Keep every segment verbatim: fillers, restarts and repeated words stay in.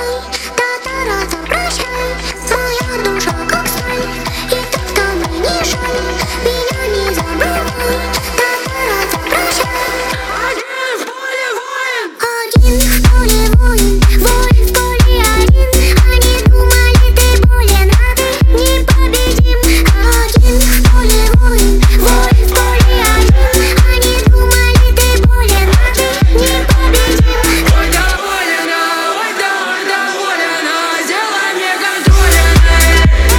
забывай, татарата прощай. Моя душа как сталь, и как-то мне не жаль. Меня не забывай, татарата прощай. Один в поле воин, один в поле воин, воин в поле один. Они думали, ты болен, а ты непобедим. Один в поле воин, воин в поле один. Они думали, ты болен, а ты непобедим. ой, доволена, ой, да, ой, доволена, сделай мне контрольной.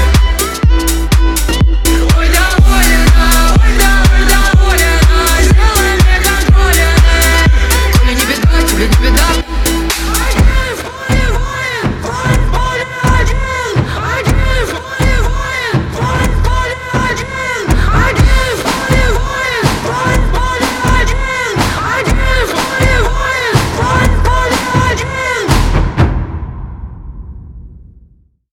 Ой, доволена, ой, да, ой, доволена, сделай мне контрольной. Коли не беда, тебе не беда.